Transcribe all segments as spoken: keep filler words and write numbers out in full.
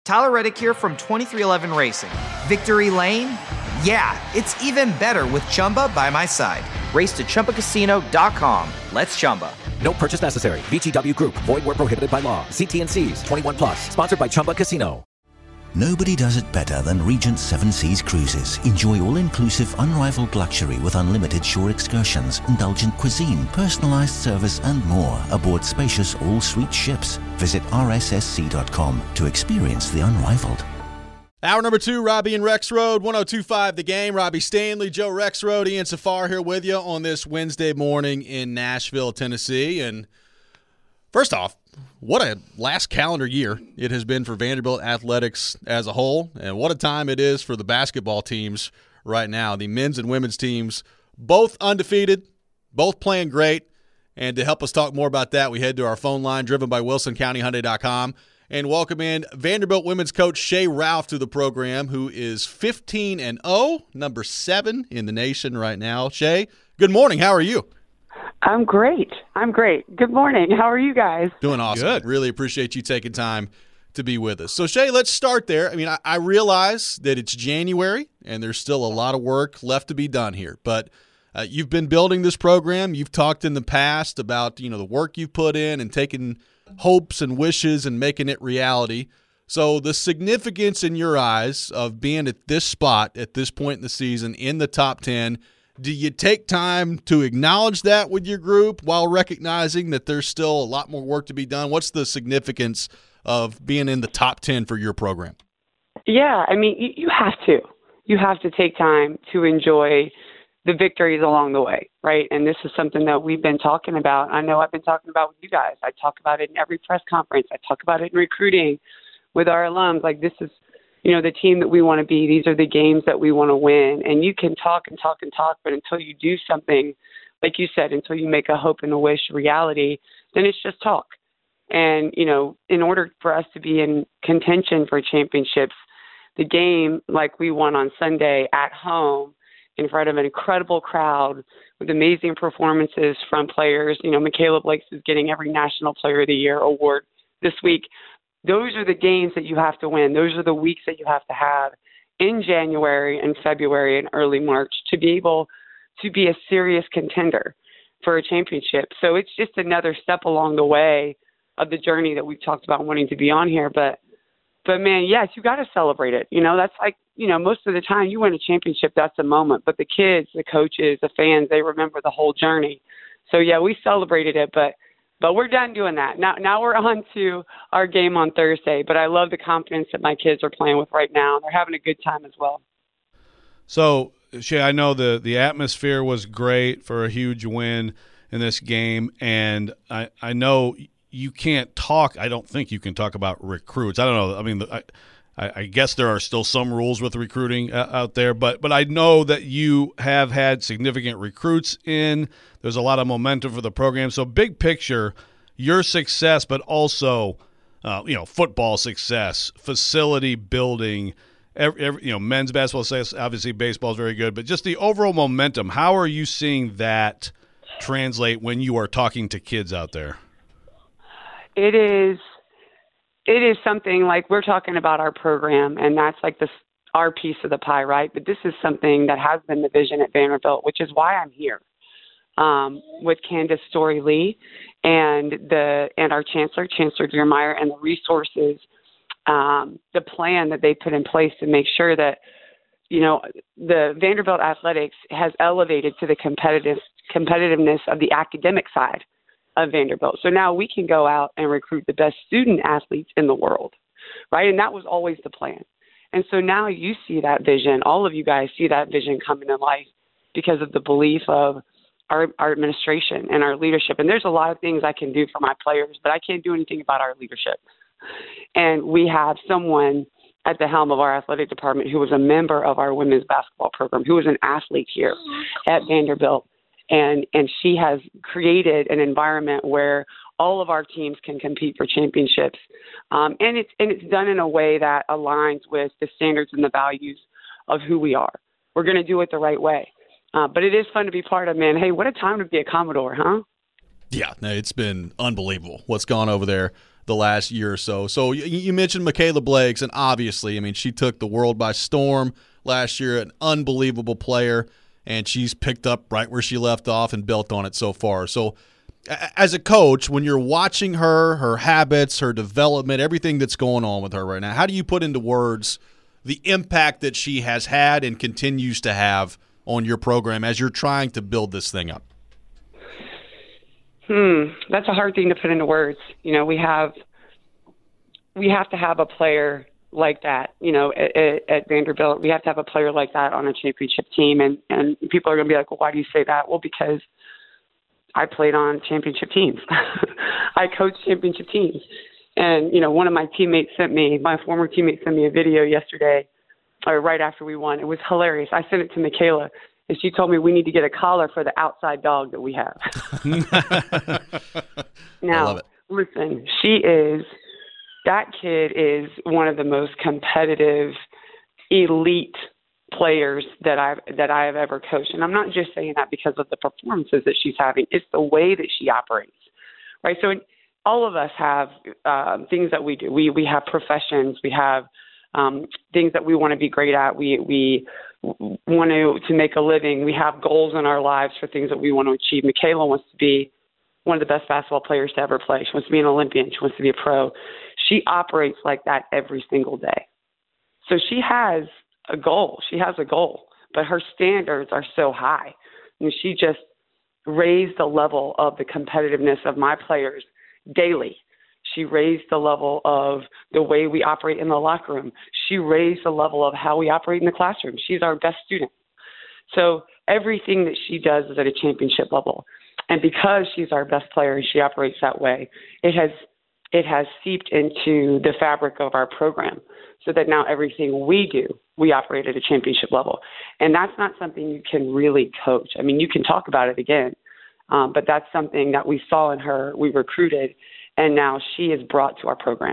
Tyler Reddick here from twenty-three eleven Racing. Victory Lane? Yeah, it's even better with Chumba by my side. Race to Chumba Casino dot com. Let's Chumba. No purchase necessary. V G W Group. Void where prohibited by law. See T and C's. twenty-one plus. Sponsored by Chumba Casino. Nobody does it better than Regent Seven Seas Cruises. Enjoy all-inclusive, unrivaled luxury with unlimited shore excursions, indulgent cuisine, personalized service, and more aboard spacious all-suite ships. Visit R S S C dot com to experience the unrivaled. Hour number two, Robbie and Rexroad, one oh two point five The Game. Robbie Stanley, Joe Rexroad, Ian Safar here with you on this Wednesday morning in Nashville, Tennessee. And first off, what a last calendar year it has been for Vanderbilt athletics as a whole, and what a time it is for the basketball teams right now. The men's and women's teams, both undefeated, both playing great. And to help us talk more about that, we head to our phone line, driven by Wilson County Hyundai dot com, and welcome in Vanderbilt women's coach Shay Ralph to the program, who is fifteen and oh, number seven in the nation right now. Shay, good morning. How are you? I'm great. I'm great. Good morning. How are you guys? Doing awesome. Good. Really appreciate you taking time to be with us. So, Shay, let's start there. I mean, I, I realize that it's January and there's still a lot of work left to be done here. But uh, you've been building this program. You've talked in the past about, you know, the work you've put in and taking hopes and wishes and making it reality. So the significance in your eyes of being at this spot at this point in the season in the top ten, do you take time to acknowledge that with your group while recognizing that there's still a lot more work to be done? What's the significance of being in the top ten for your program? Yeah, I mean, you, you have to. You have to take time to enjoy the victories along the way, right? And this is something that we've been talking about. I know I've been talking about with you guys. I talk about it in every press conference. I talk about it in recruiting with our alums. Like, this is, you know, the team that we want to be. These are the games that we want to win. And you can talk and talk and talk, but until you do something, like you said, until you make a hope and a wish reality, then it's just talk. And, you know, in order for us to be in contention for championships, the game like we won on Sunday at home in front of an incredible crowd with amazing performances from players, you know, Michaela Blakes is getting every National Player of the Year award this week. Those are the games that you have to win. Those are the weeks that you have to have in January and February and early March to be able to be a serious contender for a championship. So it's just another step along the way of the journey that we've talked about wanting to be on here. But, but man, yes, you got to celebrate it. You know, that's like, you know, most of the time you win a championship, that's a moment. But the kids, the coaches, the fans, they remember the whole journey. So, yeah, we celebrated it, but But we're done doing that. Now now we're on to our game on Thursday. But I love the confidence that my kids are playing with right now. They're having a good time as well. So, Shay, I know the, the atmosphere was great for a huge win in this game. And I, I know you can't talk – I don't think you can talk about recruits. I don't know. I mean, I, I guess there are still some rules with recruiting out there. But, but I know that you have had significant recruits in – there's a lot of momentum for the program. So big picture, your success, but also, uh, you know, football success, facility building, every, every, you know, men's basketball success, obviously baseball is very good, but just the overall momentum. How are you seeing that translate when you are talking to kids out there? It is, it is something like we're talking about our program, and that's like this, our piece of the pie, right? But this is something that has been the vision at Vanderbilt, which is why I'm here. Um, with Candace Story Lee and the and our chancellor, Chancellor Dearmeyer, and the resources, um, the plan that they put in place to make sure that, you know, the Vanderbilt athletics has elevated to the competitive competitiveness of the academic side of Vanderbilt. So now we can go out and recruit the best student athletes in the world, right? And that was always the plan. And so now you see that vision. All of you guys see that vision coming to life because of the belief of Our, our administration and our leadership. And there's a lot of things I can do for my players, but I can't do anything about our leadership. And we have someone at the helm of our athletic department who was a member of our women's basketball program, who was an athlete here at Vanderbilt. And, and she has created an environment where all of our teams can compete for championships. Um, and it's, and it's done in a way that aligns with the standards and the values of who we are. We're going to do it the right way. Uh, but it is fun to be part of, man. Hey, what a time to be a Commodore, huh? Yeah, no, it's been unbelievable what's gone over there the last year or so. So you, you mentioned Michaela Blakes, and obviously, I mean, she took the world by storm last year, an unbelievable player, and she's picked up right where she left off and built on it so far. So as a coach, when you're watching her, her habits, her development, everything that's going on with her right now, how do you put into words the impact that she has had and continues to have on your program as you're trying to build this thing up? Hmm, that's a hard thing to put into words. You know, we have we have to have a player like that. You know, at, at Vanderbilt, we have to have a player like that on a championship team. And and people are going to be like, well, why do you say that? Well, because I played on championship teams. I coached championship teams. And, you know, one of my teammates sent me, my former teammate sent me a video yesterday, or right after we won. It was hilarious. I sent it to Michaela, and she told me we need to get a collar for the outside dog that we have. Now, listen, she is, that kid is one of the most competitive, elite players that I've that I have ever coached. And I'm not just saying that because of the performances that she's having. It's the way that she operates, right? So in, all of us have uh, things that we do. We we have professions. We have um, things that we want to be great at. We we want to to make a living. We have goals in our lives for things that we want to achieve. Michaela wants to be one of the best basketball players to ever play. She wants to be an Olympian. She wants to be a pro. She operates like that every single day. So she has a goal. She has a goal, but her standards are so high. And she just raised the level of the competitiveness of my players daily. She raised the level of the way we operate in the locker room. She raised the level of how we operate in the classroom. She's our best student. So everything that she does is at a championship level. And because she's our best player and she operates that way, it has it has seeped into the fabric of our program, so that now everything we do, we operate at a championship level. And that's not something you can really coach. I mean, you can talk about it again, um, but that's something that we saw in her, we recruited, and now she is brought to our program.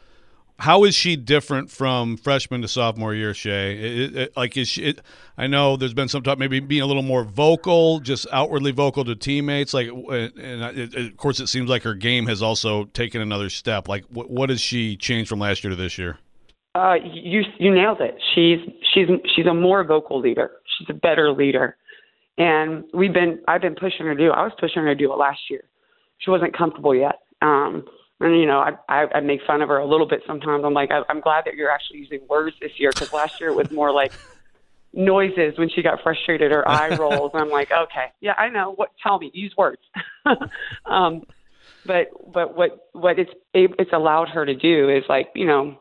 How is she different from freshman to sophomore year, Shay? It, it, like, is she? It, I know there's been some talk, maybe being a little more vocal, just outwardly vocal to teammates. Like, and it, it, of course, it seems like her game has also taken another step. Like, what, what has she changed from last year to this year? Uh, you you nailed it. She's she's she's a more vocal leader. She's a better leader, and we've been I've been pushing her to do. I was pushing her to do it last year. She wasn't comfortable yet. Um, And, you know, I, I, I make fun of her a little bit sometimes. I'm like, I, I'm glad that you're actually using words this year, because last year it was more like noises when she got frustrated, or eye rolls. And I'm like, okay, yeah, I know. What? Tell me, use words. um, but but what what it's it's allowed her to do is, like, you know,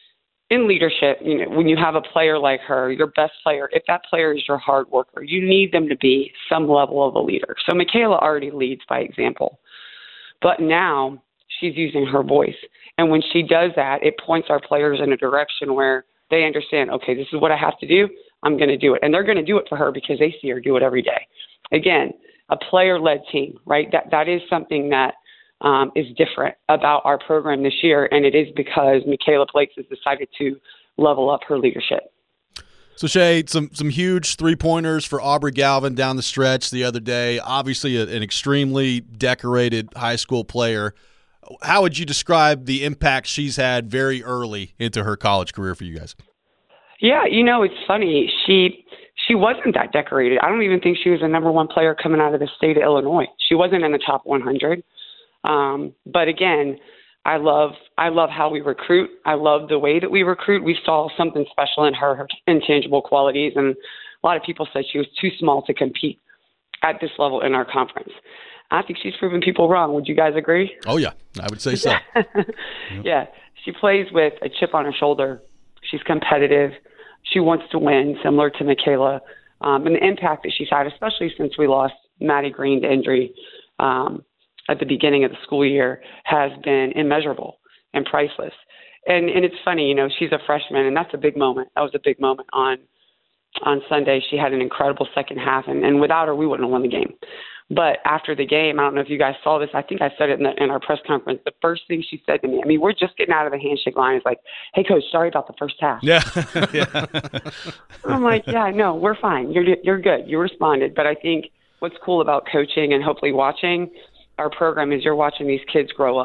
in leadership, you know, when you have a player like her, your best player, if that player is your hard worker, you need them to be some level of a leader. So Michaela already leads by example, but now she's using her voice. And when she does that, it points our players in a direction where they understand, okay, this is what I have to do. I'm going to do it. And they're going to do it for her because they see her do it every day. Again, a player-led team, right? That that is something that um, is different about our program this year. And it is because Michaela Blakes has decided to level up her leadership. So, Shay, some some huge three-pointers for Aubrey Galvin down the stretch the other day. Obviously, a, an extremely decorated high school player. How would you describe the impact she's had very early into her college career for you guys? Yeah, you know, it's funny. She she wasn't that decorated. I don't even think she was the number one player coming out of the state of Illinois. She wasn't in the top one hundred. Um, but again, I love I love how we recruit. I love the way that we recruit. We saw something special in her, her intangible qualities, and a lot of people said she was too small to compete at this level in our conference. I think she's proven people wrong. Would you guys agree? Oh, yeah. I would say so. Yep. Yeah. She plays with a chip on her shoulder. She's competitive. She wants to win, similar to Michaela. Um, and the impact that she's had, especially since we lost Maddie Green to injury um, at the beginning of the school year, has been immeasurable and priceless. And and it's funny, you know, she's a freshman, and that's a big moment. That was a big moment on on Sunday. She had an incredible second half, and, and without her, we wouldn't have won the game. But after the game, I don't know if you guys saw this. I think I said it in, the, in our press conference. The first thing she said to me, I mean, we're just getting out of the handshake line. It's like, hey, Coach, sorry about the first half. Yeah. yeah. I'm like, yeah, no, we're fine. You're you're good. You responded. But I think what's cool about coaching and hopefully watching our program is you're watching these kids grow up.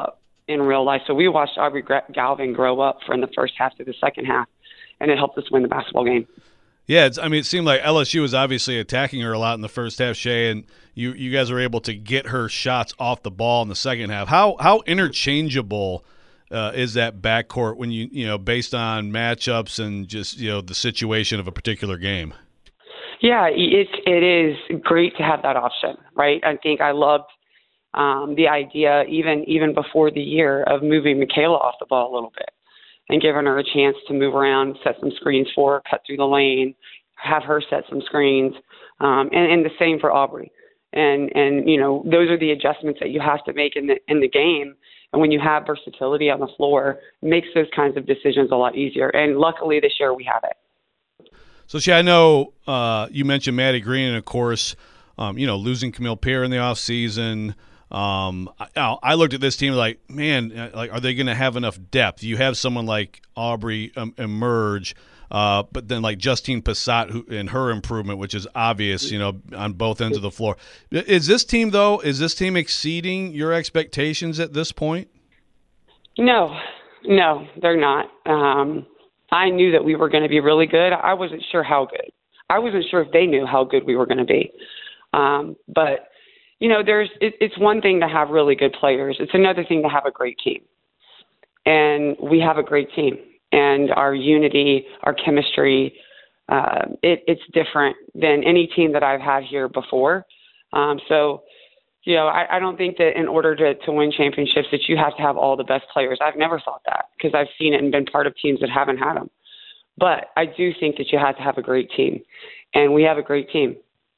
in real life. So we watched Aubrey Galvin grow up from the first half to the second half, and it helped us win the basketball game. Yeah, it's, I mean, it seemed like L S U was obviously attacking her a lot in the first half, Shay, and you, you guys were able to get her shots off the ball in the second half. How how interchangeable uh, is that backcourt when you you know based on matchups and just you know the situation of a particular game? Yeah, it it is great to have that option, right? I think I loved um, the idea even even before the year of moving Michaela off the ball a little bit and giving her a chance to move around, set some screens for her, cut through the lane, have her set some screens, um, and, and the same for Aubrey. And, and you know, those are the adjustments that you have to make in the in the game. And when you have versatility on the floor, it makes those kinds of decisions a lot easier. And luckily this year we have it. So, Shay, I know uh, you mentioned Maddie Green, and, of course, um, you know, losing Camille Pierre in the offseason. Um, I, I looked at this team like, man, like, are they going to have enough depth? You have someone like Aubrey um, emerge, uh, but then like Justine Passat who, and her improvement, which is obvious, you know, on both ends of the floor. Is this team, though, is this team exceeding your expectations at this point? No, no, they're not. Um, I knew that we were going to be really good. I wasn't sure how good. I wasn't sure if they knew how good we were going to be. Um, but You know, there's it, it's one thing to have really good players. It's another thing to have a great team. And we have a great team. And our unity, our chemistry, uh, it, it's different than any team that I've had here before. Um, so, you know, I, I don't think that in order to, to win championships that you have to have all the best players. I've never thought that because I've seen it and been part of teams that haven't had them. But I do think that you have to have a great team. And we have a great team.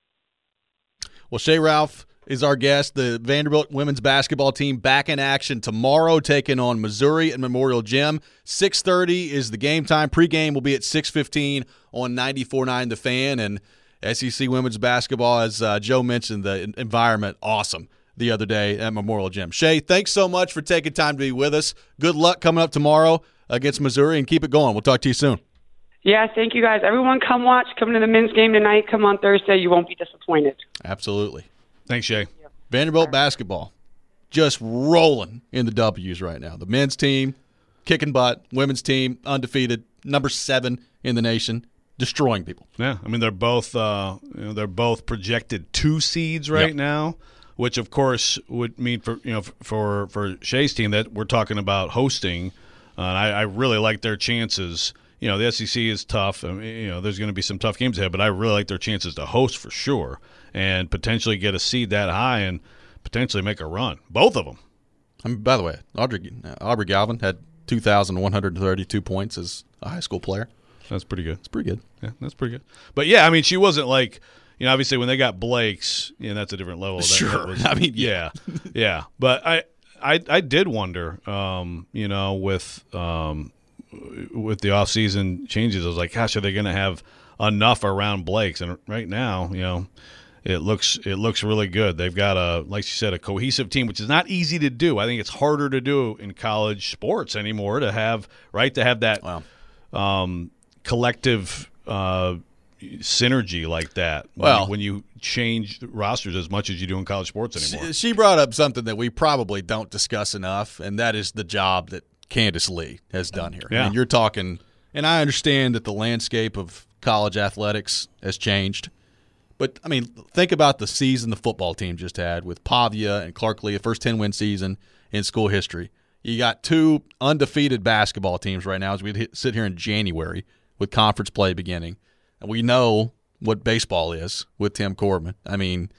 Well, Shay Ralph is our guest. The Vanderbilt women's basketball team back in action tomorrow, taking on Missouri at Memorial Gym. six thirty is the game time. Pregame will be at six fifteen on ninety-four point nine The Fan. And S E C women's basketball, as uh, Joe mentioned, the environment awesome the other day at Memorial Gym. Shay, thanks so much for taking time to be with us. Good luck coming up tomorrow against Missouri, and keep it going. We'll talk to you soon. Yeah, thank you guys. Everyone come watch. Come to the men's game tonight. Come on Thursday. You won't be disappointed. Absolutely. Thanks, Shay. Vanderbilt basketball just rolling in the W's right now. The men's team kicking butt, women's team undefeated, number seven in the nation, destroying people. Yeah, I mean they're both uh, you know, they're both projected two seeds right yep. now, which of course would mean for you know for for Shay's team that we're talking about hosting. Uh, and I, I really like their chances. You know, the S E C is tough. I mean, you know, there's going to be some tough games ahead, but I really like their chances to host for sure and potentially get a seed that high and potentially make a run. Both of them. I mean, by the way, Audrey, uh, Aubrey Galvin had two thousand one hundred thirty-two points as a high school player. That's pretty good. It's pretty good. Yeah, that's pretty good. But, yeah, I mean, she wasn't like, you know, obviously when they got Blake's, you know, that's a different level. That, sure. That was, I mean, yeah. yeah. But I, I, I did wonder, um, you know, with um, – with the offseason changes, I was like, gosh, are they going to have enough around Blake's? And right now, you know, it looks it looks really good. They've got a, like you said, a cohesive team, which is not easy to do. I think it's harder to do in college sports anymore to have, right, to have that wow. um, collective uh, synergy like that when, well, you, when you change rosters as much as you do in college sports anymore. She brought up something that we probably don't discuss enough, and that is the job that Candace Lee has done here. Yeah. I mean, you're talking, and I understand that the landscape of college athletics has changed, but, I mean, think about the season the football team just had with Pavia and Clark Lee, the first ten-win season in school history. You got two undefeated basketball teams right now as we sit here in January with conference play beginning, and we know what baseball is with Tim Corbin. I mean,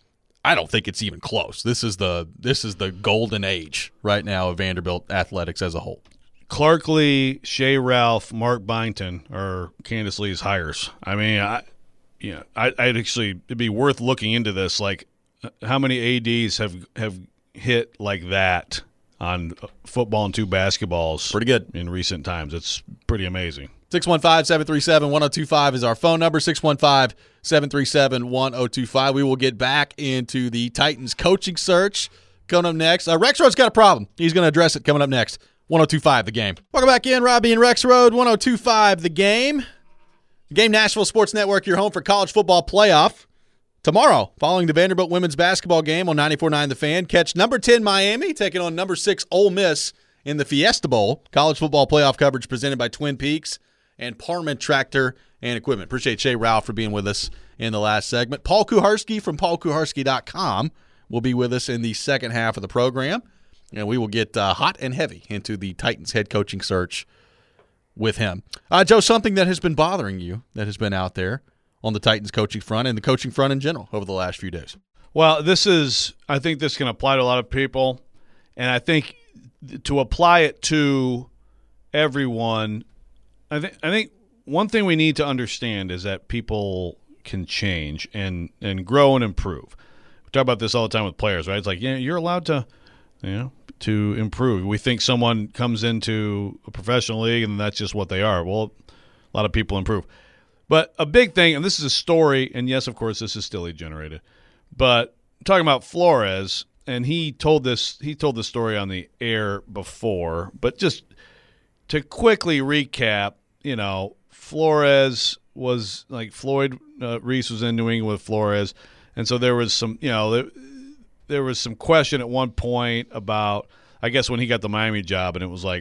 I don't think it's even close. This is the this is the golden age right now of Vanderbilt athletics as a whole. Clark Lee, Shay Ralph, Mark Byington are Candace Lee's hires. I mean, I, you know, I, I'd actually it'd be worth looking into this. Like, how many A Ds have have hit like that on football and two basketballs? Pretty good in recent times. It's pretty amazing. six one five, seven three seven, one oh two five is our phone number, six one five, seven three seven, one oh two five. We will get back into the Titans coaching search coming up next. Uh, Rex Road's got a problem. He's going to address it coming up next. one oh two five The Game. Welcome back in, Robbie and Rex Road, one oh two five The Game. Game Nashville Sports Network, your home for college football playoff. Tomorrow, following the Vanderbilt women's basketball game on ninety-four point nine The Fan, catch number ten Miami taking on number six Ole Miss in the Fiesta Bowl. College football playoff coverage presented by Twin Peaks and Parman Tractor and Equipment. Appreciate Shay Ralph for being with us in the last segment. Paul Kuharsky from paul kuharsky dot com will be with us in the second half of the program, and we will get uh, hot and heavy into the Titans head coaching search with him. Uh, Joe, something that has been bothering you that has been out there on the Titans coaching front and the coaching front in general over the last few days? Well, this is – I think this can apply to a lot of people, and I think to apply it to everyone, I think I think one thing we need to understand is that people can change and, and grow and improve. We talk about this all the time with players, right? It's like, yeah, you're allowed to, you know, to improve. We think someone comes into a professional league and that's just what they are. Well, a lot of people improve. But a big thing, and this is a story, and yes, of course, this is still generated, but I'm talking about Flores, and he told this he told this story on the air before, but just to quickly recap, you know, Flores was like Floyd uh, Reese was in New England with Flores, and so there was some, you know, there, there was some question at one point about, I guess, when he got the Miami job, and it was like,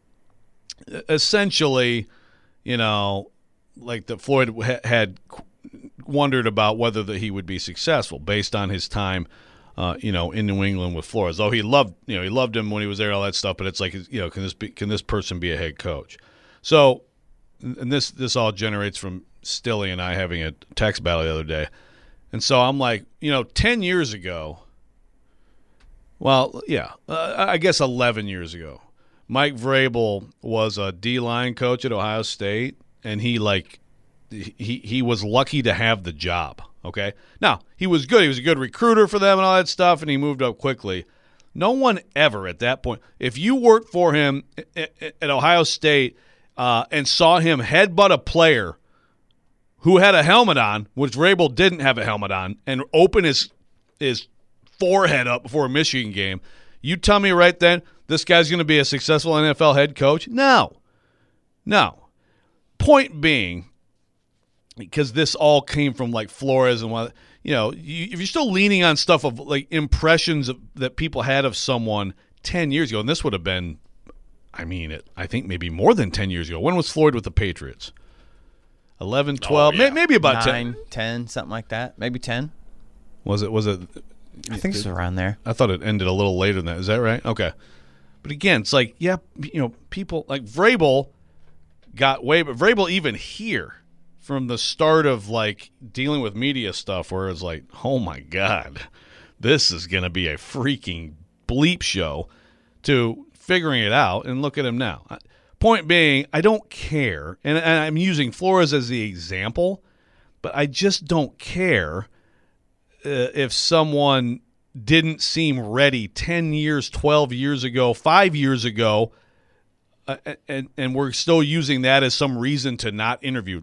essentially, you know, like that Floyd ha- had wondered about whether that he would be successful based on his time, uh, you know, in New England with Flores. Though he loved, you know, he loved him when he was there, all that stuff. But it's like, you know, can this be, can this person be a head coach? So, and this this all generates from Stilly and I having a text battle the other day, and so I'm like, you know, ten years ago. Well, yeah, uh, I guess eleven years ago, Mike Vrabel was a D-line coach at Ohio State. And he like he he was lucky to have the job, okay? Now, he was good. He was a good recruiter for them and all that stuff, and he moved up quickly. No one ever at that point, if you worked for him at Ohio State uh, and saw him headbutt a player who had a helmet on, which Vrabel didn't have a helmet on, and open his his forehead up before a Michigan game, you tell me right then this guy's going to be a successful N F L head coach? No. No. Point being, because this all came from like Flores and what, you know, you, if you're still leaning on stuff of like impressions of, that people had of someone ten years ago, and this would have been, I mean, it, I think maybe more than ten years ago. When was Floyd with the Patriots? eleven, twelve, oh, yeah. maybe about nine, ten. ten, something like that. Maybe ten. Was it? Was it? I think it's around there. I thought it ended a little later than that. Is that right? Okay. But again, it's like, yeah, you know, people like Vrabel got way, but Vrabel even here from the start of like dealing with media stuff where it's like, oh my God, this is going to be a freaking bleep show, to figuring it out, and look at him now. Point being, I don't care, and, and I'm using Flores as the example, but I just don't care uh, if someone didn't seem ready ten years, twelve years ago, five years ago, Uh, and and we're still using that as some reason to not interview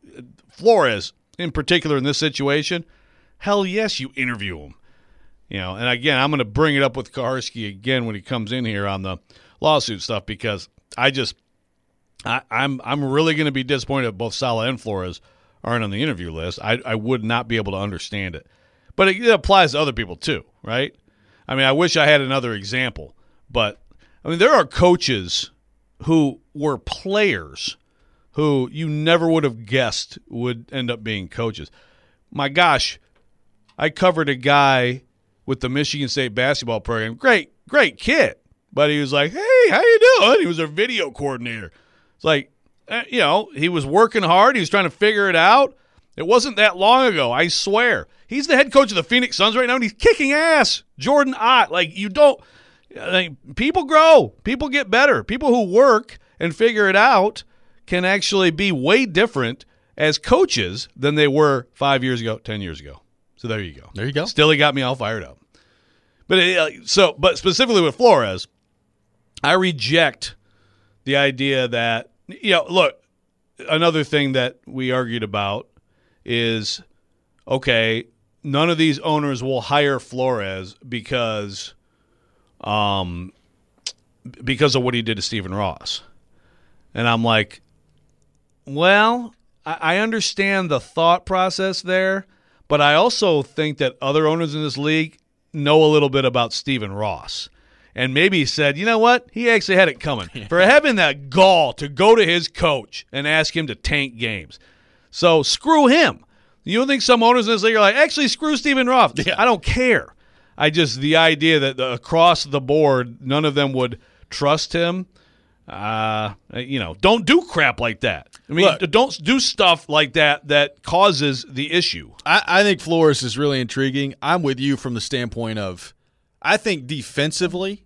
Flores in particular in this situation. Hell yes, you interview him. You know, and again, I'm going to bring it up with Kuharsky again when he comes in here on the lawsuit stuff, because I just I, I'm I'm really going to be disappointed if both Saleh and Flores aren't on the interview list. I I would not be able to understand it, but it, it applies to other people too, right? I mean, I wish I had another example, but I mean, there are coaches who were players who you never would have guessed would end up being coaches. My gosh, I covered a guy with the Michigan State basketball program. Great, great kid. But he was like, hey, how you doing? He was their video coordinator. It's like, you know, he was working hard. He was trying to figure it out. It wasn't that long ago, I swear. He's the head coach of the Phoenix Suns right now, and he's kicking ass. Jordan Ott. Like, you don't – like, people grow. People get better. People who work and figure it out can actually be way different as coaches than they were five years ago, ten years ago. So there you go. There you go. Still, he got me all fired up. But it, so, but specifically with Flores, I reject the idea that, you know, look, another thing that we argued about is, okay, none of these owners will hire Flores because – Um, because of what he did to Stephen Ross. And I'm like, well, I, I understand the thought process there, But I also think that other owners in this league know a little bit about Stephen Ross. And maybe he said, you know what? He actually had it coming. Yeah. For having that gall to go to his coach and ask him to tank games. So screw him. You don't think some owners in this league are like, actually, screw Stephen Ross? Yeah. I don't care. I just, the idea that the, across the board, none of them would trust him. Uh, you know, don't do crap like that. I mean, Look, don't do stuff like that that causes the issue. I, I think Flores is really intriguing. I'm with you from the standpoint of, I think defensively,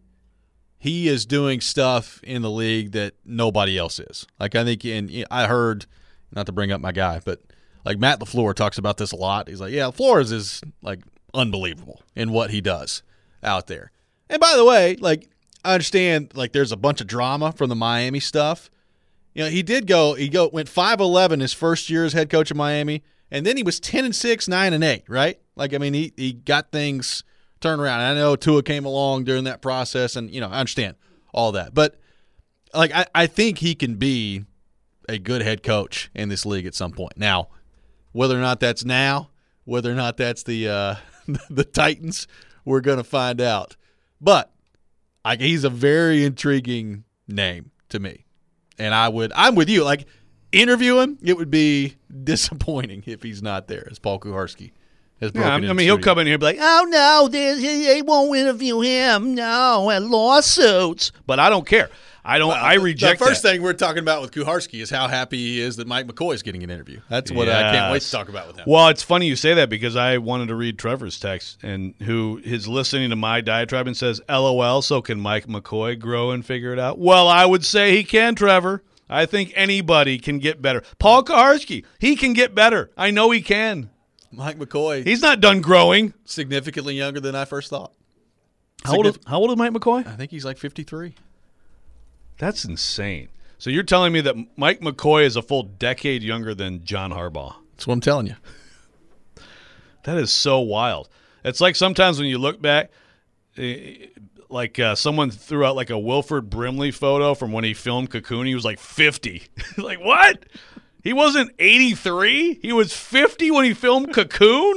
he is doing stuff in the league that nobody else is. Like, I think, and I heard, not to bring up my guy, but like Matt LaFleur talks about this a lot. He's like, yeah, Flores is like unbelievable in what he does out there. And by the way, like, I understand, like, there's a bunch of drama from the Miami stuff. You know, he did go, he go went five eleven his first year as head coach of Miami, and then he was ten and six, nine and eight, right? Like, I mean, he, he got things turned around. And I know Tua came along during that process, and, you know, I understand all that. But, like, I, I think he can be a good head coach in this league at some point. Now, whether or not that's now, whether or not that's the uh, the Titans, we're going to find out. But like, he's a very intriguing name to me. And I would, I'm with you. Like, interview him, it would be disappointing if he's not there, as Paul Kuharsky has broken yeah, I in mean, the he'll studio. come in here and be like, oh, no, they, they won't interview him. No, and lawsuits. But I don't care. I don't. Well, I reject The first that. thing we're talking about with Kuharsky is how happy he is that Mike McCoy is getting an interview. That's what yes. I can't wait to talk about with him. Well, it's funny you say that because I wanted to read Trevor's text, and who is listening to my diatribe and says, LOL, so can Mike McCoy grow and figure it out? Well, I would say he can, Trevor. I think anybody can get better. Paul Kuharsky, he can get better. I know he can. Mike McCoy. He's not done growing. Significantly younger than I first thought. How old, is, how old is Mike McCoy? I think he's like fifty-three. That's insane. So you're telling me that Mike McCoy is a full decade younger than John Harbaugh? That's what I'm telling you. That is so wild. It's like sometimes when you look back, like uh, someone threw out like a Wilford Brimley photo from when he filmed Cocoon. He was like fifty. Like, what? He wasn't eighty-three? He was fifty when he filmed Cocoon?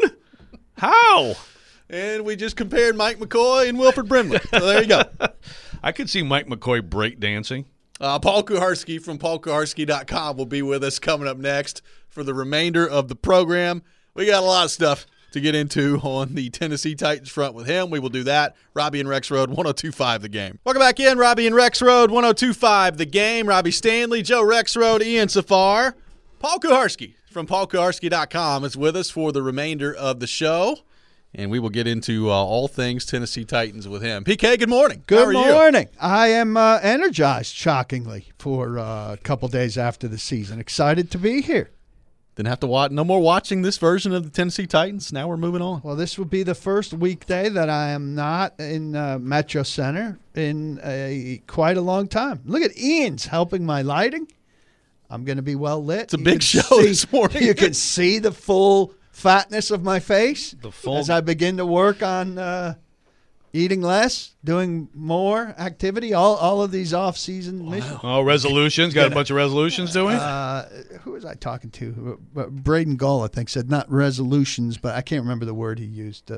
How? And we just compared Mike McCoy and Wilford Brimley. So there you go. I could see Mike McCoy breakdancing. Uh, Paul Kuharsky from paul kuharsky dot com will be with us coming up next for the remainder of the program. We got a lot of stuff to get into on the Tennessee Titans front with him. We will do that. Robbie and Rex Road, one oh two point five The Game. Welcome back in. Robbie and Rex Road, one oh two point five The Game. Robbie Stanley, Joe Rex Road, Ian Safar. Paul Kuharsky from paul kuharsky dot com is with us for the remainder of the show. And we will get into uh, all things Tennessee Titans with him. P K, good morning. Good How are morning. You? I am uh, energized, shockingly, for uh, a couple days after the season. Excited to be here. Didn't have to watch. No more watching this version of the Tennessee Titans. Now we're moving on. Well, this will be the first weekday that I am not in uh, Metro Center in a quite a long time. Look at Ian's helping my lighting. I'm going to be well lit. It's a big show see, this morning. You can see the full fatness of my face the full... as I begin to work on uh, eating less, doing more activity, all all of these off-season wow. missions. Oh, resolutions. Got a bunch of resolutions doing? Uh, who was I talking to? Uh, Braden Gull, I think, said not resolutions, but I can't remember the word he used. Uh,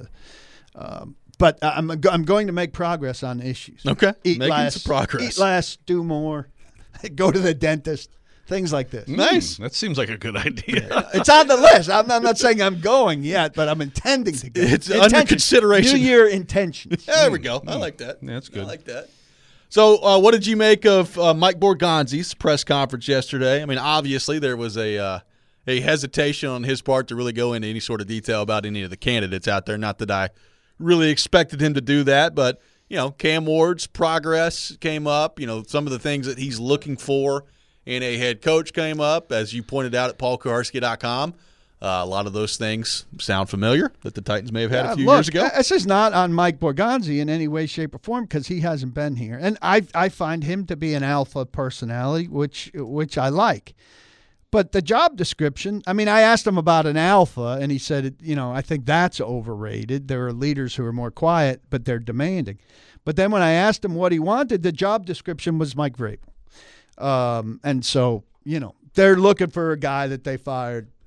um, but I'm I'm going to make progress on issues. Okay. Eat Making less, some progress. Eat less, do more, go to the dentist. Things like this. Nice. Mm, that seems like a good idea. It's on the list. I'm, I'm not saying I'm going yet, but I'm intending to go. It's Intention. under consideration. New Year intentions. There we go. I like that. Yeah, that's good. I like that. So uh, what did you make of uh, Mike Borgonzi's press conference yesterday? I mean, obviously there was a uh, a hesitation on his part to really go into any sort of detail about any of the candidates out there. Not that I really expected him to do that, but, you know, Cam Ward's progress came up. You know, some of the things that he's looking for in a head coach came up, as you pointed out at paul kuharsky dot com. Uh, a lot of those things sound familiar that the Titans may have had yeah, a few look, years ago. This is not on Mike Borgonzi in any way, shape, or form because he hasn't been here. And I I find him to be an alpha personality, which which I like. But the job description, I mean, I asked him about an alpha, and he said, you know, I think that's overrated. There are leaders who are more quiet, but they're demanding. But then when I asked him what he wanted, the job description was Mike Vrabel. Um, and so, you know, they're looking for a guy that they fired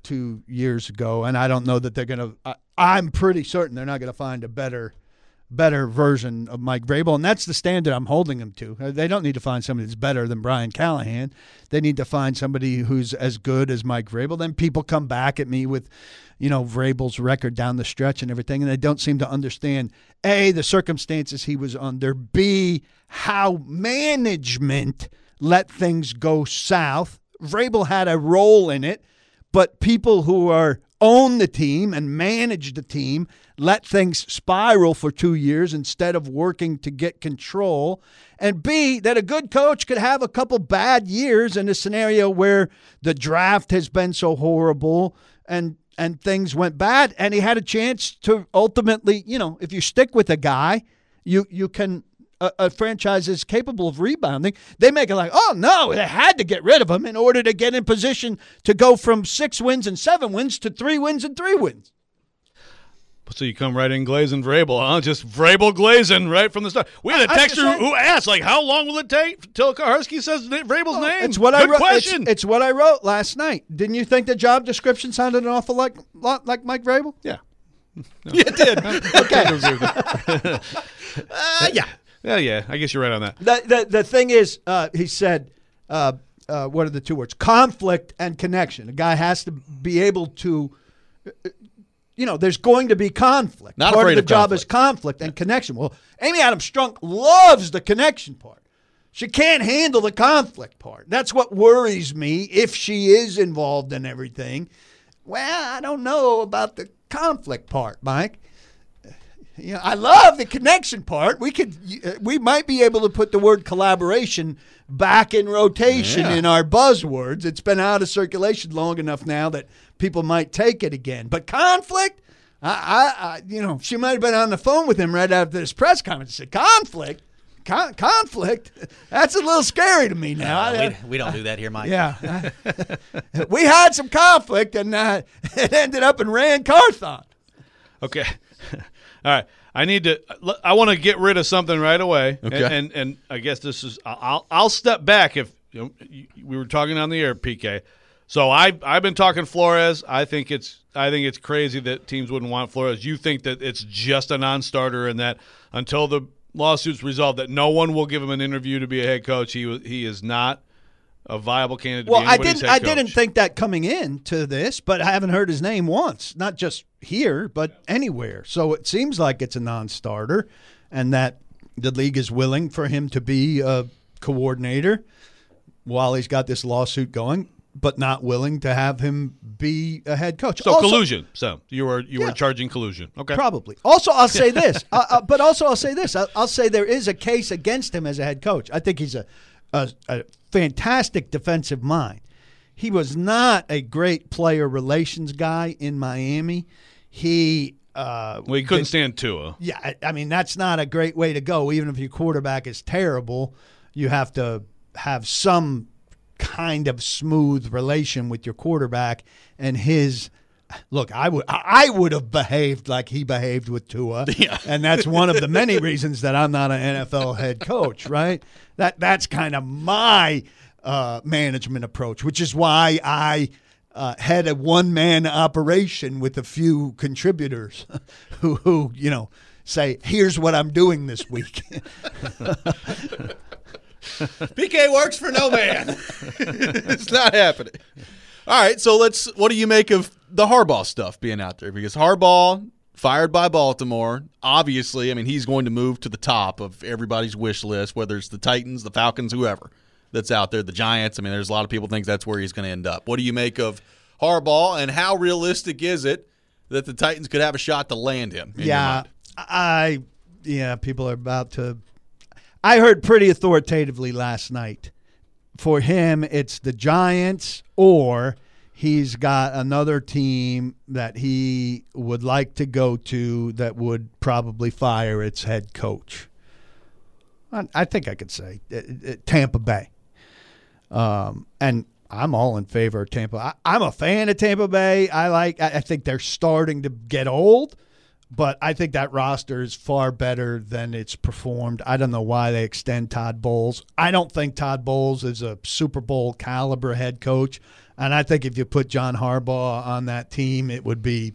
two years ago, and I don't know that they're going to – I'm pretty certain they're not going to find a better better version of Mike Vrabel, and that's the standard I'm holding them to. They don't need to find somebody that's better than Brian Callahan. They need to find somebody who's as good as Mike Vrabel. Then people come back at me with, you know, Vrabel's record down the stretch and everything, and they don't seem to understand, A, the circumstances he was under, B, how management let things go south. Vrabel had a role in it, but people who are own the team and manage the team let things spiral for two years instead of working to get control. And B, that a good coach could have a couple bad years in a scenario where the draft has been so horrible and and things went bad, and he had a chance to ultimately, you know, if you stick with a guy, you you can a, a franchise is capable of rebounding. They make it like, oh no, they had to get rid of him in order to get in position to go from six wins and seven wins to three wins and three wins. So you come right in glazing Vrabel, huh? Just Vrabel glazing right from the start. We had a texter who asked, like, how long will it take until Kaharski says Vrabel's well, name? It's what Good I wrote. question. It's, it's what I wrote last night. Didn't you think the job description sounded an awful like, lot like Mike Vrabel? Yeah. No. Yeah, it did. Okay. uh, yeah. Yeah, yeah. I guess you're right on that. The the, the thing is, uh, he said, uh, uh, what are the two words? Conflict and connection. A guy has to be able to, uh, you know, there's going to be conflict. Not part afraid of the of job conflict. is conflict and connection. Well, Amy Adams Strunk loves the connection part. She can't handle the conflict part. That's what worries me if she is involved in everything. Well, I don't know about the conflict part, Mike. You know, I love the connection part. We could, we might be able to put the word collaboration back in rotation Yeah. in our buzzwords. It's been out of circulation long enough now that people might take it again. But conflict, I, I, I you know, she might have been on the phone with him right after this press conference and said, conflict, Con- conflict. That's a little scary to me now. Uh, we, we don't do that here, Mike. Yeah, we had some conflict, and uh, it ended up in Rand Carthon. Okay. All right. I need to – I want to get rid of something right away. Okay. And, and and I guess this is – I'll I'll step back if you know, we were talking on the air, P K. So I I've been talking Flores. I think it's I think it's crazy that teams wouldn't want Flores. You think that it's just a non-starter and that until the lawsuit's resolved that no one will give him an interview to be a head coach. He he is not a viable candidate to well, be I anybody's didn't. head I coach. didn't think that coming in to this, but I haven't heard his name once. Not just here, but anywhere. So it seems like it's a non-starter, and that the league is willing for him to be a coordinator while he's got this lawsuit going, but not willing to have him be a head coach. So Also- collusion. So you were you Yeah. were charging collusion. Okay. Probably. Also, I'll say this, uh, uh, but also I'll say this. I'll, I'll say there is a case against him as a head coach. I think he's a, a, a fantastic defensive mind. He was not a great player relations guy in Miami. He uh, Well, he couldn't did- stand Tua. Yeah, I, I mean that's not a great way to go. Even if your quarterback is terrible, you have to have some kind of smooth relation with your quarterback. And his look, I would I would have behaved like he behaved with Tua, Yeah. and that's one of the many reasons that I'm not an N F L head coach. Right? That that's kind of my uh, management approach, which is why I. Uh, had a one-man operation with a few contributors who, who, you know, say, here's what I'm doing this week. P K works for no man. It's not happening. All right, so let's. What do you make of the Harbaugh stuff being out there? Because Harbaugh fired by Baltimore, obviously, I mean, he's going to move to the top of everybody's wish list, whether it's the Titans, the Falcons, whoever that's out there, the Giants. I mean, there's a lot of people think that's where he's going to end up. What do you make of Harbaugh, and how realistic is it that the Titans could have a shot to land him? in your yeah, mind? I, yeah, people are about to. I heard pretty authoritatively last night. For him, it's the Giants, or he's got another team that he would like to go to that would probably fire its head coach. I, I think I could say uh, uh, Tampa Bay. Um, and I'm all in favor of Tampa. I, I'm a fan of Tampa Bay. I like. I, I think they're starting to get old. But I think that roster is far better than it's performed. I don't know why they extend Todd Bowles. I don't think Todd Bowles is a Super Bowl caliber head coach. And I think if you put John Harbaugh on that team, it would be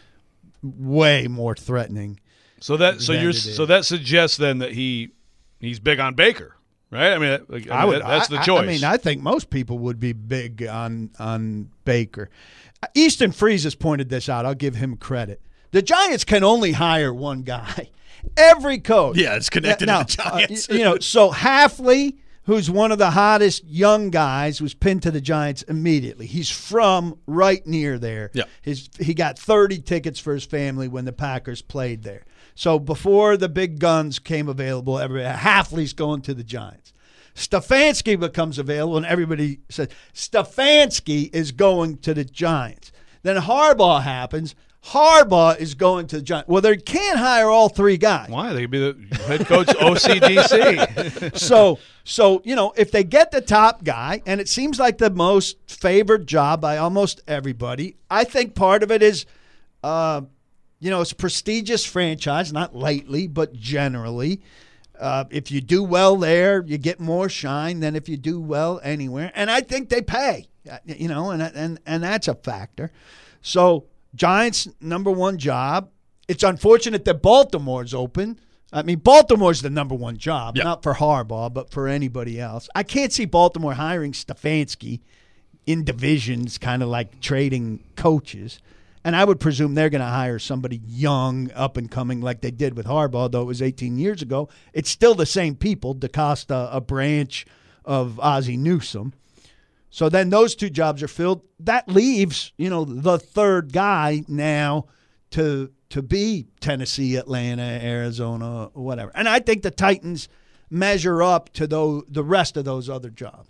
way more threatening. So that so you're so that suggests then that he he's big on Baker, right? I mean, like, I mean would, that, that's the I, choice. I mean, I think most people would be big on on Baker. Easton Freeze has pointed this out. I'll give him credit. The Giants can only hire one guy. Every coach. Yeah, it's connected now, to the Giants. Uh, you know, so Hafley, who's one of the hottest young guys, was pinned to the Giants immediately. He's from right near there. Yeah. His he got thirty tickets for his family when the Packers played there. So before the big guns came available, everybody Hafley's going to the Giants. Stefanski becomes available, and everybody says Stefanski is going to the Giants. Then Harbaugh happens. Harbaugh is going to the Giants. Well, they can't hire all three guys. Why? They could be the head coach O C D C. so, so you know, if they get the top guy, and it seems like the most favored job by almost everybody, I think part of it is, uh, you know, it's a prestigious franchise, not lately, but generally. Uh, if you do well there, you get more shine than if you do well anywhere. And I think they pay, you know, and and and that's a factor. So Giants' number one job. It's unfortunate that Baltimore's open. I mean, Baltimore's the number one job, yep. not for Harbaugh, but for anybody else. I can't see Baltimore hiring Stefanski in divisions, kind of like trading coaches. And I would presume they're going to hire somebody young, up and coming, like they did with Harbaugh, though it was eighteen years ago. It's still the same people, DaCosta, a branch of Ozzie Newsome. So then those two jobs are filled. That leaves, you know, the third guy now to to be Tennessee, Atlanta, Arizona, whatever. And I think the Titans measure up to the, the rest of those other jobs.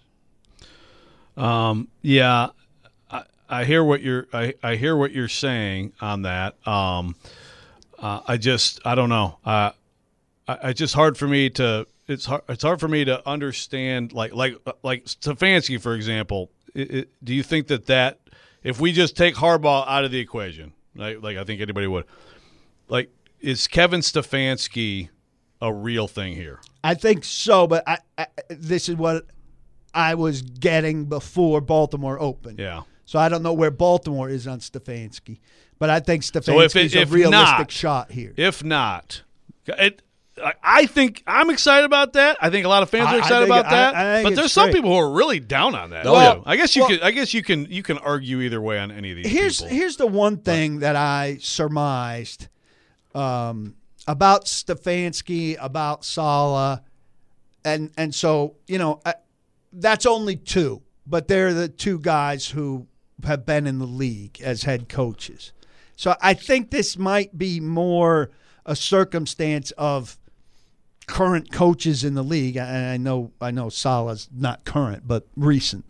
Um, yeah. I hear what you're. I, I hear what you're saying on that. Um, uh, I just. I don't know. Uh, I, it's just hard for me to. It's hard. It's hard for me to understand. Like like like Stefanski, for example. It, it, do you think that that if we just take Harbaugh out of the equation, like like I think anybody would, like is Kevin Stefanski a real thing here? I think so, but I, I this is what I was getting before Baltimore opened. Yeah. So I don't know where Baltimore is on Stefanski, but I think Stefanski's so if it, a if realistic not, shot here. If not, it, I think I'm excited about that. I think a lot of fans I, are excited think, about that. I, I but there's some great. people who are really down on that. Oh, yeah. I guess you well, can. I guess you can. You can argue either way on any of these. Here's people. here's the one thing that I surmised um, about Stefanski, about Saleh, and and so you know I, that's only two, but they're the two guys who have been in the league as head coaches. So I think this might be more a circumstance of current coaches in the league. And I know I know Saleh's not current, but recent.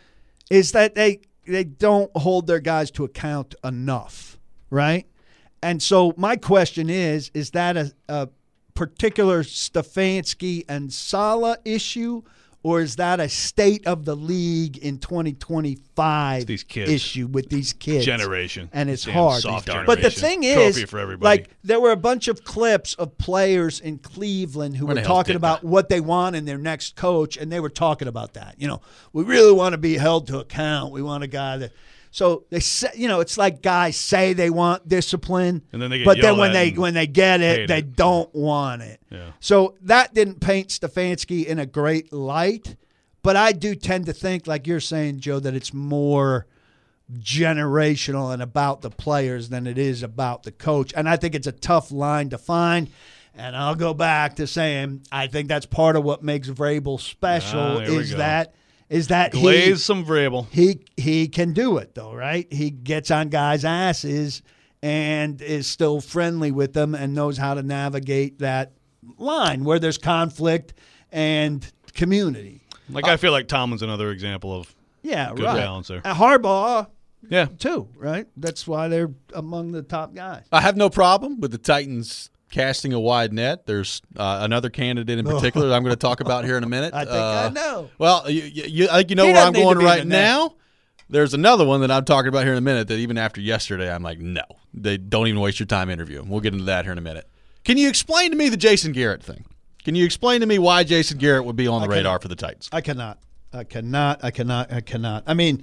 Is that they they don't hold their guys to account enough, right? And so my question is, is that a, a particular Stefanski and Saleh issue, or is that a state of the league in twenty twenty-five these kids. issue with these kids? Generation. And it's Damn hard. soft But the generation. thing Trophy is, for everybody. like, there were a bunch of clips of players in Cleveland who Where were the hell talking did about that? what they want in their next coach, and they were talking about that. You know, we really want to be held to account. We want a guy that – so they say, you know, it's like guys say they want discipline, And then they get but then yelled when at they and when they get it, hate they it. don't want it. Yeah. So that didn't paint Stefanski in a great light, but I do tend to think, like you're saying, Joe, that it's more generational and about the players than it is about the coach. And I think it's a tough line to find. And I'll go back to saying I think that's part of what makes Vrabel special Ah, there we is go. that is that he Glaze some Vrabel. he he can do it though, right? He gets on guys' asses and is still friendly with them and knows how to navigate that line where there's conflict and community. Like I feel like Tomlin's another example of Yeah, good right. balance there. Uh, Harbaugh Yeah. too, right? That's why they're among the top guys. I have no problem with the Titans casting a wide net. There's uh, another candidate in particular that I'm going to talk about here in a minute. I think uh, I know. Well, you, you, I think you know He where I'm doesn't need going to be in right the net. now. There's another one that I'm talking about here in a minute that even after yesterday, I'm like, no, they don't even waste your time interviewing. We'll get into that here in a minute. Can you explain to me the Jason Garrett thing? Can you explain to me why Jason Garrett would be on the I radar cannot. for the Titans? I cannot. I cannot. I cannot. I cannot. I mean,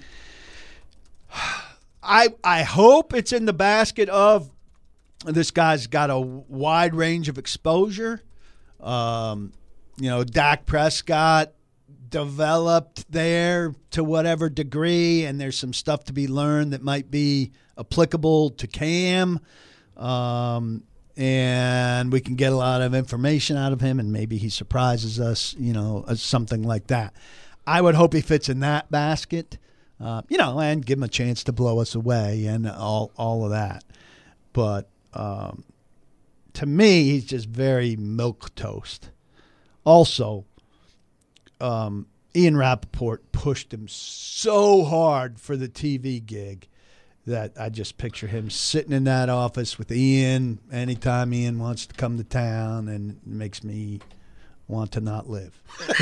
I I hope it's in the basket of this guy's got a wide range of exposure. Um, you know, Dak Prescott developed there to whatever degree, and there's some stuff to be learned that might be applicable to Cam. Um, and we can get a lot of information out of him, and maybe he surprises us, you know, as something like that. I would hope he fits in that basket, uh, you know, and give him a chance to blow us away and all all of that. But um, to me, he's just very milquetoast. Also, um, Ian Rappaport pushed him so hard for the T V gig that I just picture him sitting in that office with Ian anytime Ian wants to come to town, and it makes me want to not live.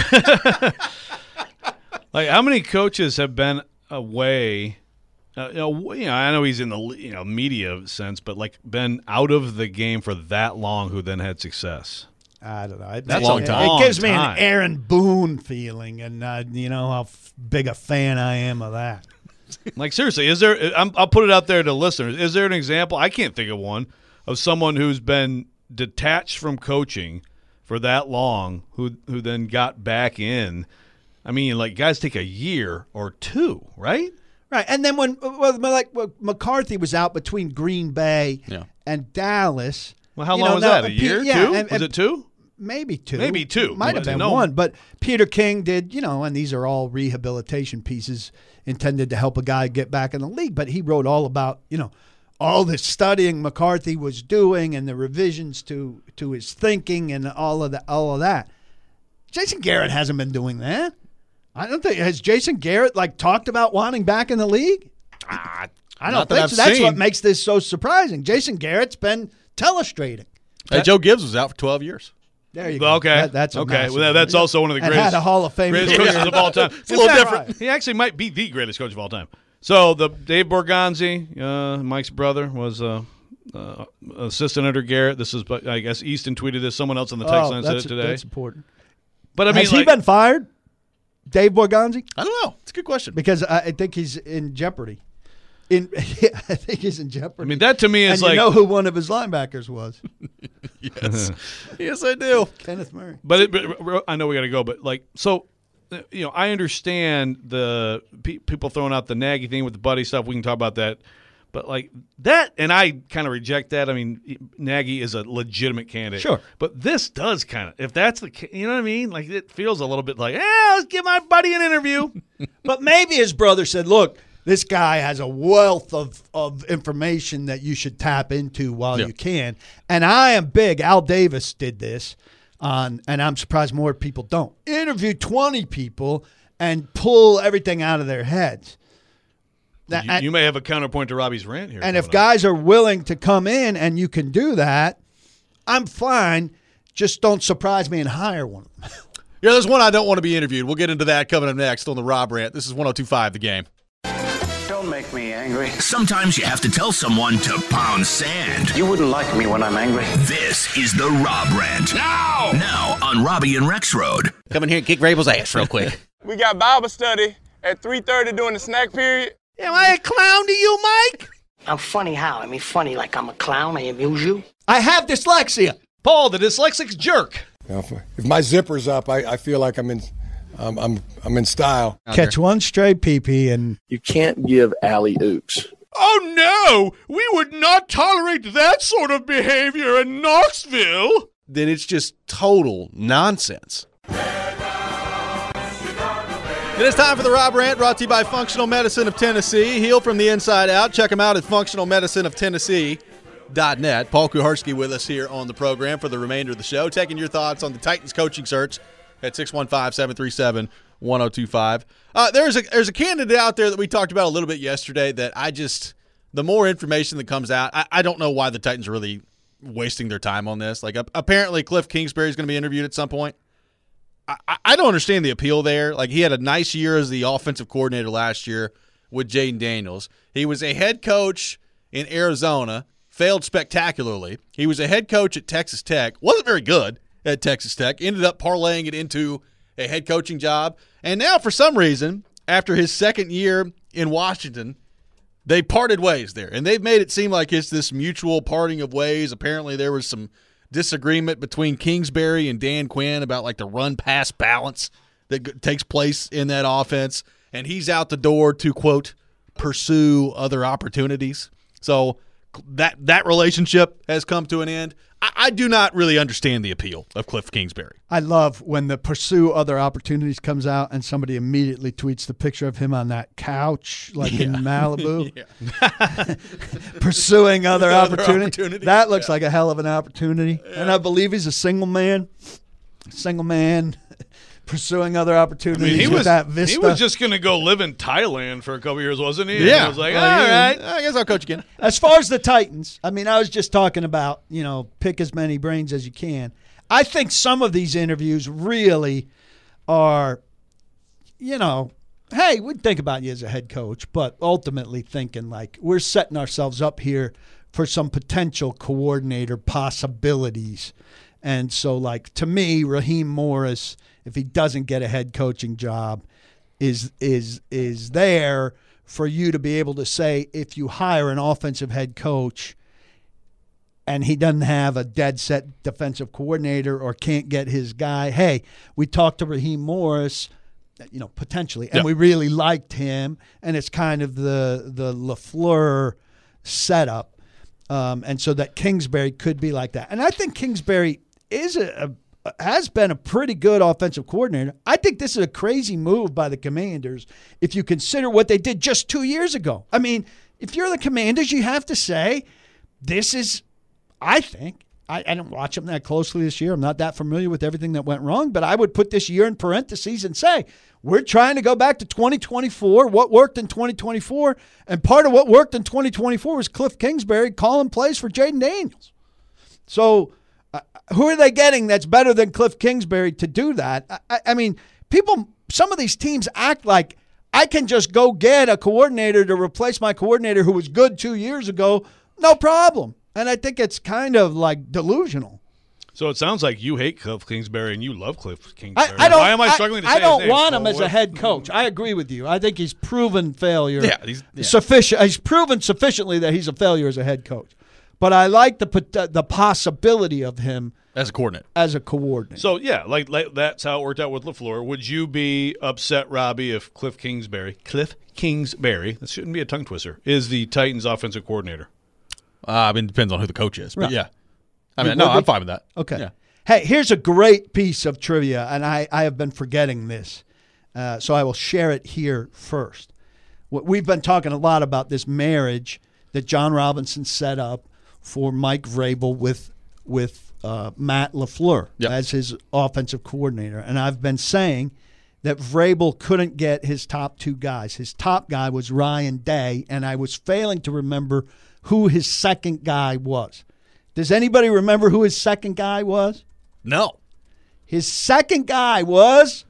Like, how many coaches have been away? Uh, you know, you know, I know he's in the you know media sense, but like been out of the game for that long, who then had success. I don't know. It, That's it, a long time. It gives me time. an Aaron Boone feeling, and uh, you know how f- big a fan I am of that. Like, seriously, is there? I'm, I'll put it out there to listeners. Is there an example? I can't think of one of someone who's been detached from coaching for that long, who who then got back in. I mean, like, guys take a year or two, right? Right, and then when well, like when McCarthy was out between Green Bay Yeah. and Dallas. Well, how you long know, was now, that? A P- year? yeah, two? and- Was and it two? Maybe two. Maybe two. Might have been No. one. But Peter King did, you know, and these are all rehabilitation pieces intended to help a guy get back in the league. But he wrote all about, you know, all the studying McCarthy was doing and the revisions to to his thinking and all of that. All of that. Jason Garrett hasn't been doing that. I don't think has Jason Garrett like talked about wanting back in the league. Ah, I not don't that think I've so. That's seen. what makes this so surprising. Jason Garrett's been telestrating. Hey, Joe Gibbs was out for twelve years. There you go. Okay. That- that's a okay. massive Well, that's one. also one of the And greatest. had a Hall of Fame greatest career. coaches of all time. It's a little In fact, different. He actually might be the greatest coach of all time. So the Dave Borgonzi, uh, Mike's brother, was uh, uh, assistant under Garrett. This is, I guess, Easton tweeted this. Someone else on the text Oh, line said it that's, today. that's important. But I mean, Has he like, been fired, Dave Borgonzi? I don't know. It's a good question. Because I, I think he's in jeopardy. In I think he's in jeopardy. I mean, that to me is and like. you know who one of his linebackers was? Yes. Yes, I do. Kenneth Murray. But, it, but I know we got to go. But like, so you know, I understand the pe- people throwing out the Nagy thing with the buddy stuff. We can talk about that. But like that, and I kind of reject that. I mean, Nagy is a legitimate candidate. Sure. But this does kind of, if that's the, ca- you know what I mean? Like, it feels a little bit like, eh, let's give my buddy an interview. But maybe his brother said, look, this guy has a wealth of, of information that you should tap into while Yeah. you can. And I am big. Al Davis did this, on, and I'm surprised more people don't. Interview twenty people and pull everything out of their heads. That- you, and, you may have a counterpoint to Robbie's rant here. and if coming up. guys are willing to come in and you can do that, I'm fine. Just don't surprise me and hire one of them. Yeah, there's one I don't want to be interviewed. We'll get into that coming up next on the Rob Rant. This is one oh two point five The Game. Don't make me angry. Sometimes you have to tell someone to pound sand. You wouldn't like me when I'm angry. This is the Rob Rant. Now! Now on Robbie and Rex Road. Come in here and kick Rabel's ass real quick. We got Bible study at three thirty during the snack period. Am I a clown to you, Mike? I'm funny how? I mean funny like I'm a clown, I amuse you? I have dyslexia. Paul, the dyslexic jerk. Now, if, if my zipper's up, I, I feel like I'm in, um, I'm I'm in style. Catch one stray pee-pee and You can't give alley oops. Oh, no! We would not tolerate that sort of behavior in Knoxville. Then it's just total nonsense. It is time for the Rob Rant, brought to you by Functional Medicine of Tennessee. Heal from the inside out. Check them out at functional medicine of tennessee dot net. Paul Kuharsky with us here on the program for the remainder of the show, taking your thoughts on the Titans coaching search at six one five, seven three seven, one oh two five. Uh, there's a there's a candidate out there that we talked about a little bit yesterday that I just, the more information that comes out, I, I don't know why the Titans are really wasting their time on this. Like, uh, apparently Cliff Kingsbury is going to be interviewed at some point. I, I don't understand the appeal there. Like, he had a nice year as the offensive coordinator last year with Jaden Daniels. He was a head coach in Arizona, failed spectacularly. He was a head coach at Texas Tech, wasn't very good at Texas Tech, ended up parlaying it into a head coaching job. And now, for some reason, after his second year in Washington, they parted ways there. And they've made it seem like it's this mutual parting of ways. Apparently there was some disagreement between Kingsbury and Dan Quinn about like the run-pass balance that g- takes place in that offense. And he's out the door to, quote, pursue other opportunities. So that that relationship has come to an end. I, I do not really understand the appeal of Cliff Kingsbury. I love when the pursue other opportunities comes out and somebody immediately tweets the picture of him on that couch, like Yeah. in Malibu, pursuing other, Other opportunity. opportunities, That looks yeah. like a hell of an opportunity. And I believe he's a single man, single man pursuing other I opportunities mean, he with was that vista. he was just going to go live in Thailand for a couple years, wasn't he? Yeah. And I was like, Well, all yeah, right. I guess I'll coach again. As far as the Titans, I mean, I was just talking about, you know, pick as many brains as you can. I think some of these interviews really are, you know, hey, we'd think about you as a head coach, but ultimately thinking like we're setting ourselves up here for some potential coordinator possibilities. And so, like, to me, Raheem Morris, if he doesn't get a head coaching job, is is is there for you to be able to say, if you hire an offensive head coach and he doesn't have a dead set defensive coordinator or can't get his guy, hey, we talked to Raheem Morris, you know, potentially, and Yep. we really liked him, and it's kind of the the LaFleur setup. Um, and so that Kingsbury could be like that. And I think Kingsbury is a, a has been a pretty good offensive coordinator. I think this is a crazy move by the Commanders if you consider what they did just two years ago. I mean, if you're the Commanders, you have to say this is, I think, I, I didn't watch them that closely this year. I'm not that familiar with everything that went wrong, but I would put this year in parentheses and say, we're trying to go back to twenty twenty-four, what worked in twenty twenty-four, and part of what worked in twenty twenty-four was Cliff Kingsbury calling plays for Jaden Daniels. So uh, who are they getting that's better than Cliff Kingsbury to do that? I, I, I mean, people, some of these teams act like I can just go get a coordinator to replace my coordinator who was good two years ago, no problem. And I think it's kind of like delusional. So it sounds like you hate Cliff Kingsbury and you love Cliff Kingsbury. I, I don't, Why am I struggling to say I don't his name? want him So as a what- head coach. I agree with you. I think he's proven failure. Yeah, he's- yeah. Sufficient. He's proven sufficiently that he's a failure as a head coach. But I like the pot- the possibility of him as a coordinator. As a coordinator. So yeah, like, like that's how it worked out with LaFleur. Would you be upset, Robbie, if Cliff Kingsbury, Cliff Kingsbury, that shouldn't be a tongue twister, is the Titans' offensive coordinator? Uh, I mean, it depends on who the coach is, but Right. yeah. I You mean, no, would I'm be? fine with that. Okay. Yeah. Hey, here's a great piece of trivia, and I, I have been forgetting this, uh, so I will share it here first. What- We've been talking a lot about this marriage that John Robinson set up for Mike Vrabel with with uh, Matt LaFleur Yep. as his offensive coordinator, and I've been saying that Vrabel couldn't get his top two guys. His top guy was Ryan Day, and I was failing to remember who his second guy was. Does anybody remember who his second guy was? No. His second guy was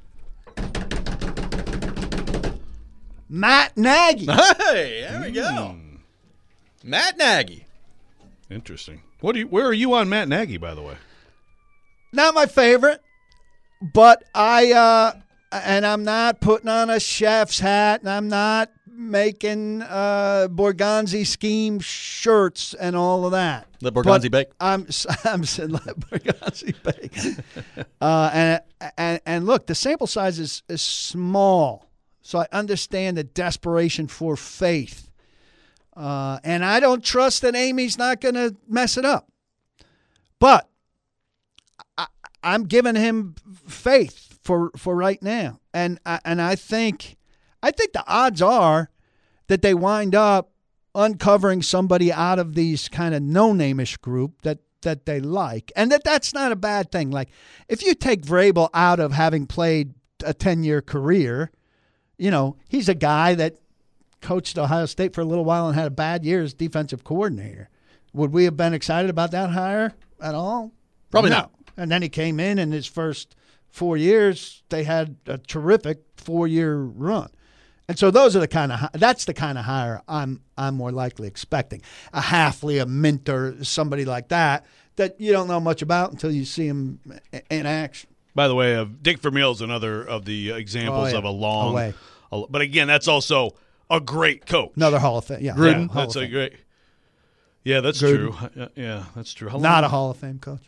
Matt Nagy. Hey, there we go. Matt Nagy. Interesting. What do you? Where are you on Matt Nagy, by the way? Not my favorite, but I uh, and I'm not putting on a chef's hat, and I'm not making uh, Borgonzi scheme shirts and all of that. Let Borgonzi But bake. I'm I'm saying let Borgonzi bake. uh, and and and look, the sample size is is small, so I understand the desperation for faith. Uh, and I don't trust that Amy's not going to mess it up. But I, I'm giving him faith for, for right now. And I, and I think I think the odds are that they wind up uncovering somebody out of these kind of no-name-ish group that, that they like. And that that's not a bad thing. Like, if you take Vrabel out of having played a ten-year career, you know, he's a guy that coached Ohio State for a little while and had a bad year as defensive coordinator. Would we have been excited about that hire at all? Probably No. not. And then he came in, and his first four years, they had a terrific four-year run. And so those are the kind of that's the kind of hire I'm I'm more likely expecting. A Hafley, a Minter, somebody like that that you don't know much about until you see him in action. By the way, uh, Dick Vermeil is another of the examples oh, yeah. of a long. Away. A, but again, that's also a great coach. Another Hall of Fame. Yeah, Gruden. Yeah, that's a Fame. great. Yeah, that's Gruden. true. Yeah, that's true. How Not long? a Hall of Fame coach.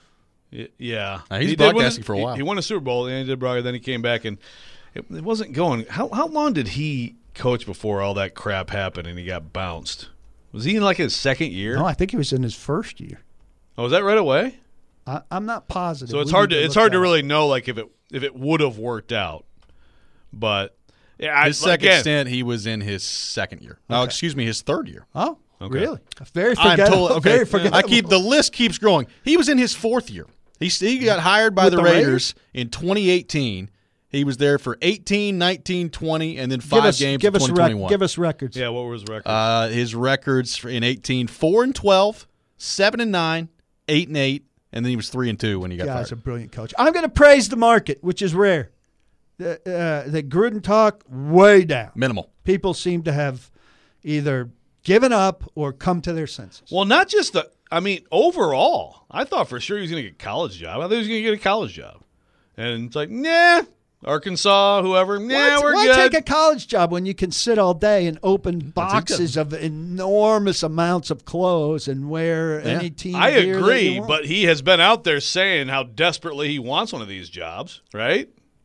Yeah, now, he's he broadcasting for a while. He, he won a Super Bowl, and he did broadcast. Then he came back, and it, it wasn't going. How how long did he coach before all that crap happened and he got bounced? Was he in like his second year? No, I think he was in his first year. Oh, was that right away? I, I'm not positive. So it's we hard to, to it's hard to up. really know like if it if it would have worked out, but yeah, his I, second again, stint he was in his second year. No, okay. excuse me, his third year. Oh, okay. really? Very forgettable. I'm totally, okay. Very forgettable. I keep the list keeps growing. He was in his fourth year. He he got hired by With the, the Raiders, Raiders in twenty eighteen. He was there for eighteen, nineteen, twenty, and then five give us, games give in us twenty twenty-one. Rec- give us records. Yeah, what were his records? Uh, his records in eighteen, four and twelve, seven and nine, eight and eight, and then he was three and two when he got Guy's fired. a brilliant coach. I'm going to praise the market, which is rare. The, uh, the Gruden talk way down. Minimal. People seem to have either given up or come to their senses. Well, not just the. I mean, overall, I thought for sure he was going to get a college job. I thought he was going to get a college job, and it's like, nah. Arkansas, whoever, yeah, Why, we're why good. take a college job when you can sit all day and open boxes of enormous amounts of clothes and wear yeah. any team I gear agree, that you want? but he has been out there saying how desperately he wants one of these jobs, right?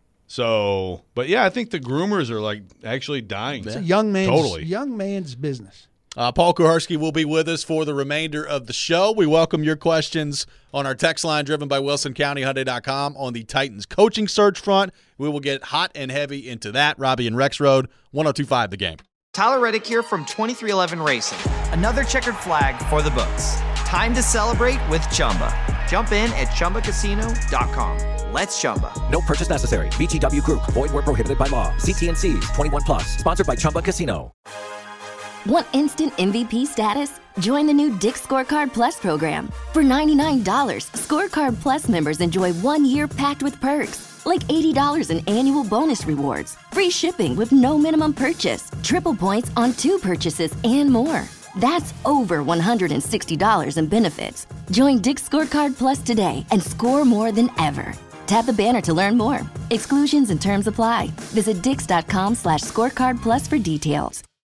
So, but yeah, I think the groomers are like actually dying. It's a young man's, totally. young man's business. Uh, Paul Kuharsky will be with us for the remainder of the show. We welcome your questions on our text line driven by Wilson County Hyundai dot com on the Titans coaching search front. We will get hot and heavy into that. Robbie and Rex Road, one oh two point five The Game. Tyler Reddick here from twenty-three eleven Racing. Another checkered flag for the books. Time to celebrate with Chumba. Jump in at Chumba Casino dot com. Let's Chumba. No purchase necessary. V G W Group. Void where prohibited by law. See T N Cs. twenty-one plus. Sponsored by Chumba Casino. Want instant M V P status? Join the new Dick's Scorecard Plus program. For ninety-nine dollars, Scorecard Plus members enjoy one year packed with perks, like eighty dollars in annual bonus rewards, free shipping with no minimum purchase, triple points on two purchases, and more. That's over one hundred sixty dollars in benefits. Join Dick's Scorecard Plus today and score more than ever. Tap the banner to learn more. Exclusions and terms apply. Visit dix dot com slash scorecard plus for details.